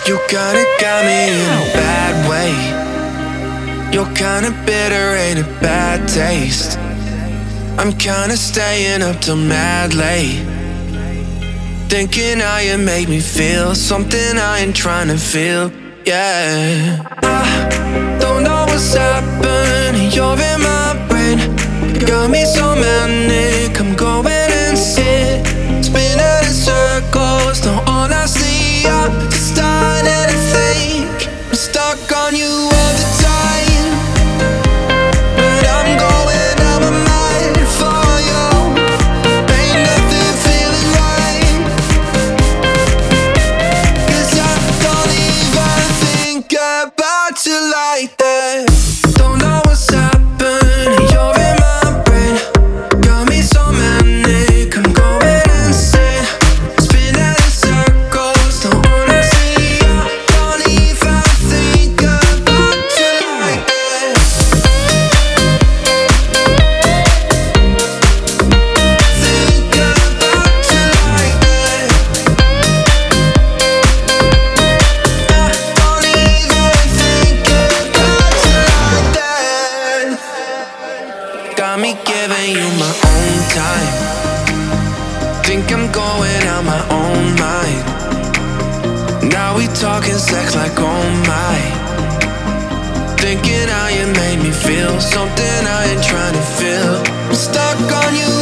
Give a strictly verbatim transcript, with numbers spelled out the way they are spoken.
You kinda got me in a bad way. You're kinda bitter, ain't a bad taste. I'm kinda staying up till mad late, thinking how you make me feel something I ain't trying to feel. Yeah, I don't know what's happening. You're in my brain, got me so manic. I'm going insane, spinning in circles. Now all I see are just starting to think I'm stuck on you all the time, but I'm going out my mind for you. Ain't nothing feeling right, 'cause I don't even think about you like that. Don't know what's happening. You're in my brain, got me so manic. I'm going insane, spinning in circles. Don't wanna see you. Don't even think about you like that. Think about you like that. I don't even think about you like that. Got me giving you my own time. Think I'm going out my own mind. Now we talking sex like oh my. Thinking how you made me feel something I ain't trying to feel. I'm stuck on you